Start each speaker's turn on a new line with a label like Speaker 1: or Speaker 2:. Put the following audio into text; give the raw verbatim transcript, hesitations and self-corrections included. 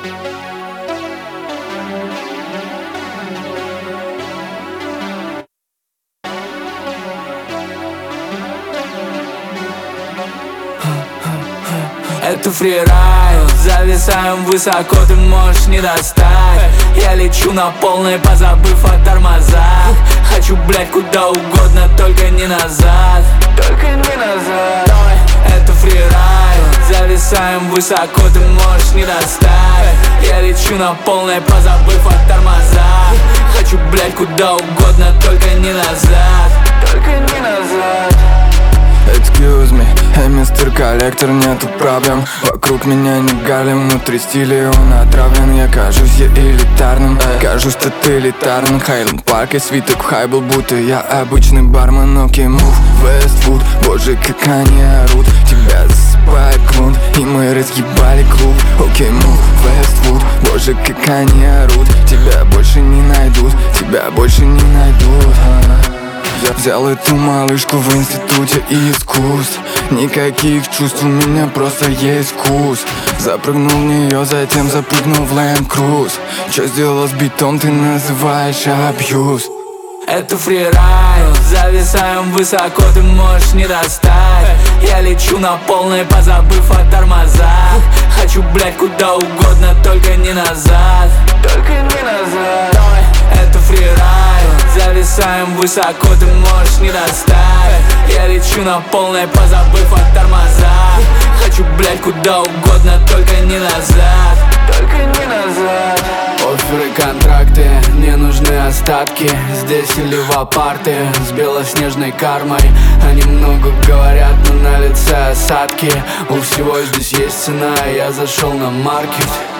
Speaker 1: Это фрирайд, зависаем высоко, ты можешь не достать. Я лечу на полной, позабыв о тормозах. Хочу, блять, куда угодно, только не назад. Только не назад. Это фрирайд, зависаем высоко, ты можешь не достать. Я лечу на полной, позабыв о тормозах. Хочу, блять, куда угодно, только не назад. Только не назад.
Speaker 2: Excuse me, эй, мистер коллектор, нету проблем. Вокруг меня не галим, внутри стиля он отравлен. Я кажусь я элитарным, эй. Кажусь тоталитарным. Хайленд парк и свиток в хайбл, будто я обычный бармен. Окей, мув, Вествуд, боже, как они орут. Тебя засыпает грунт, и мы разъебали клуб. Окей, мув, Вествуд, боже, как они орут. Тебя больше не найдут, тебя больше не найдут. Я взял эту малышку в институте искусств. Никаких чувств, у меня просто есть вкус. Запрыгнул в нее, затем запрыгнул в Land Cruise. Чё сделал с битом, ты называешь абьюз.
Speaker 1: Это фрирайд, зависаем высоко, ты можешь не достать. Я лечу на полной, позабыв о тормозах. Хочу, блять, куда угодно, только не назад. Только не назад. Это фрирайд, зависаем высоко, ты можешь не достать. Я лечу на полной, позабыв о тормозах. Хочу, блять, куда угодно, только не назад. Только не назад. Офферы, контракты, не нужны остатки. Здесь или в апарте с белоснежной кармой. Они много говорят, но на лице осадки. У всего здесь есть цена, я зашел на маркет.